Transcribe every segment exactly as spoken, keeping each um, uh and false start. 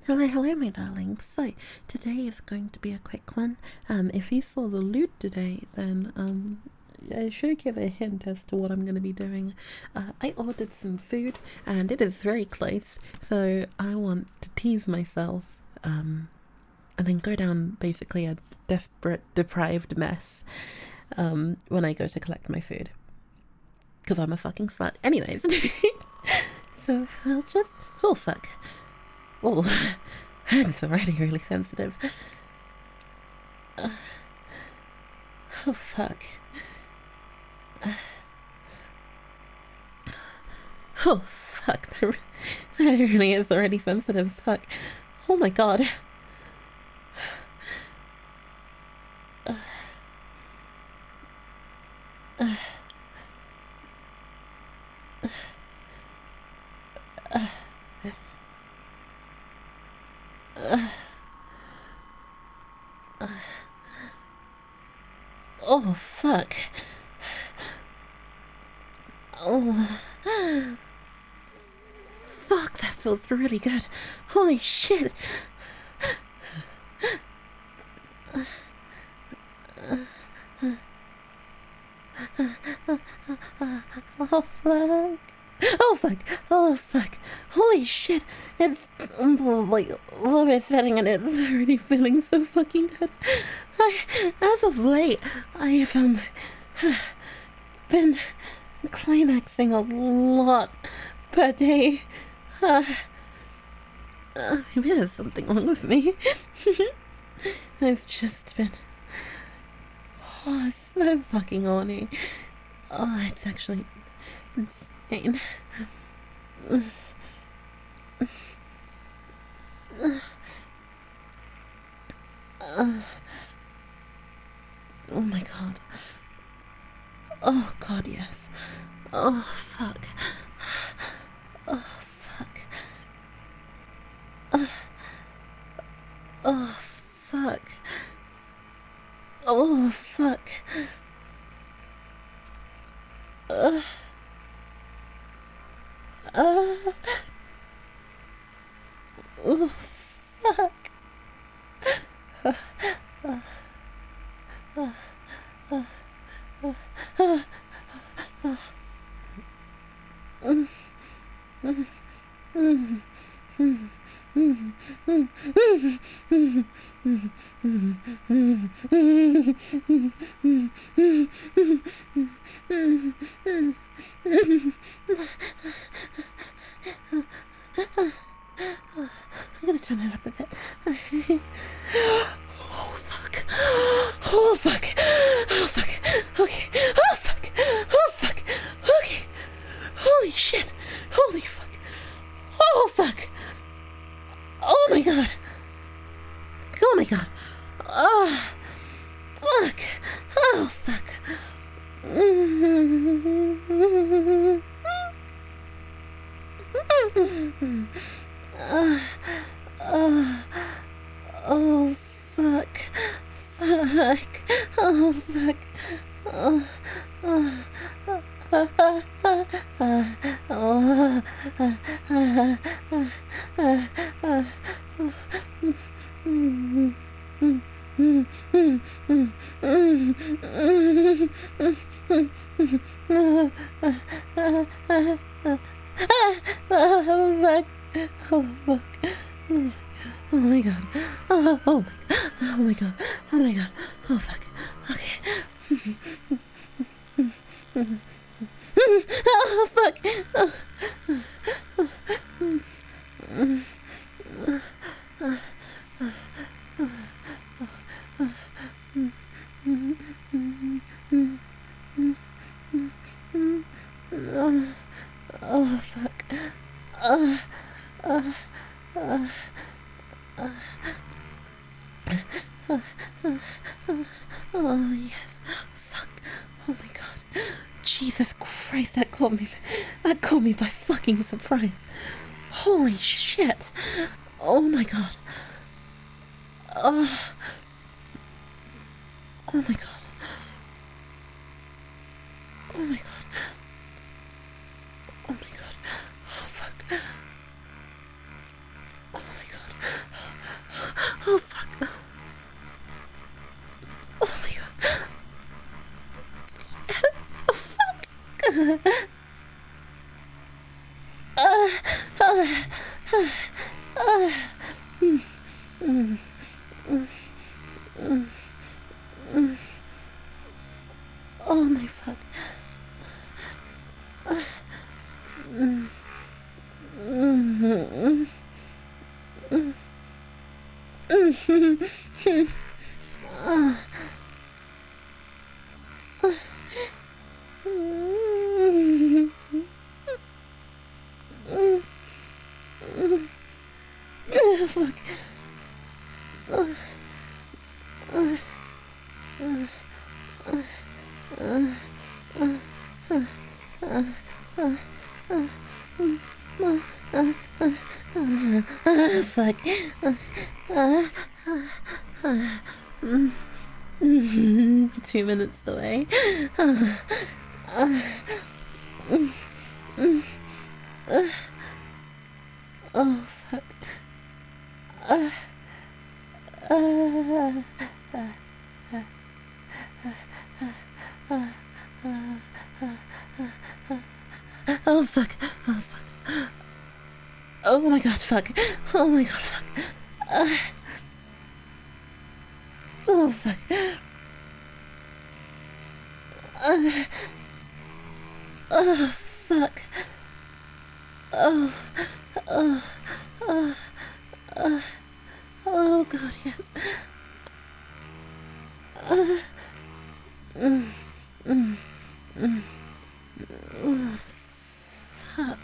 Hello, hello, my darling. So, today is going to be a quick one. Um, if you saw the loot today, then, um, I should give a hint as to what I'm going to be doing. Uh, I ordered some food, and it is very close, so I want to tease myself, um, and then go down basically a desperate, deprived mess, um, when I go to collect my food. Because I'm a fucking slut. Anyways. So, I'll just... Oh, fuck. Oh, hands already really sensitive. Uh, oh, fuck. Uh, oh, fuck. That, that really is already sensitive as fuck. Oh my god. Uh, uh, uh, uh, uh, oh, fuck. Oh. Fuck, that feels really good. Holy shit. Oh, fuck. Oh, fuck. Oh, fuck. Holy shit. It's um, like low setting and it's already feeling so fucking good. I, as of late, I have um, been climaxing a lot per day. Uh, uh, maybe there's something wrong with me. I've just been oh, so fucking horny. Oh, it's actually insane. Uh, oh my god. Oh god, yes. Oh fuck. Oh fuck. Uh, oh fuck. Oh fuck. Uh, uh, oh fuck. Uh, uh, uh, uh, uh, uh, uh, mm, mm, mm, mm, mm, mm, mm, I'm gonna turn it up a bit. Oh fuck. Oh fuck. Oh fuck. Okay. Oh fuck. Oh fuck. Okay. Holy shit. Holy fuck. Oh fuck. Oh my god. Oh my god. Oh fuck. Oh fuck. Uh, uh, oh fuck. Fuck. Oh fuck. Oh, oh, oh, oh, oh, oh, oh, oh, oh fuck. Oh fuck. Oh my god. Oh, oh my god. Oh my god. Oh my god. Oh fuck. Okay. Oh fuck. Oh. Oh, oh fuck. Uh, uh, uh, uh, uh, uh, oh yes. Fuck. Oh my god. Jesus Christ, that caught me. That caught me by fucking surprise. Holy shit. Oh my god. Oh. Oh my god. Oh my god. Oh my god. Oh fuck. Oh my god. Uh, mm, mm, mm, mm, mm. Oh my fuck. Uh, mm, mm, mm, mm, mm, mm. Uh, uh, mm, mm, mm. Uh, fuck. Uh, uh, uh, uh, uh, uh, uh, uh, uh, uh, mm, uh, uh, uh, uh, uh, fuck. Uh, uh, uh, uh, mm, mm, two minutes away. Uh, uh, mm, mm, uh, oh, fuck. Uh, uh, uh, uh, uh, uh, uh, uh, oh, fuck. Oh, fuck. Oh my god, fuck. Oh my god, fuck. Uh, oh, fuck. Uh, oh, fuck. Oh, oh, oh, oh, oh, god, yes. Uh, mm, mm, mm, oh, fuck.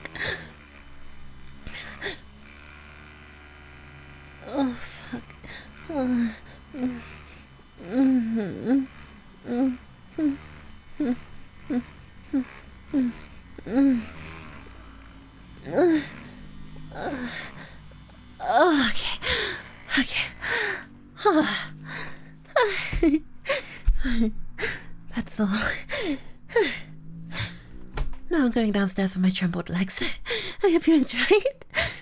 Oh, fuck. Uh, mm, mm, mm, mm, mm, mm, mm, mm, mm. Uh, oh, okay. Okay. That's all. Now I'm going downstairs with my trembled legs. I hope you enjoyed.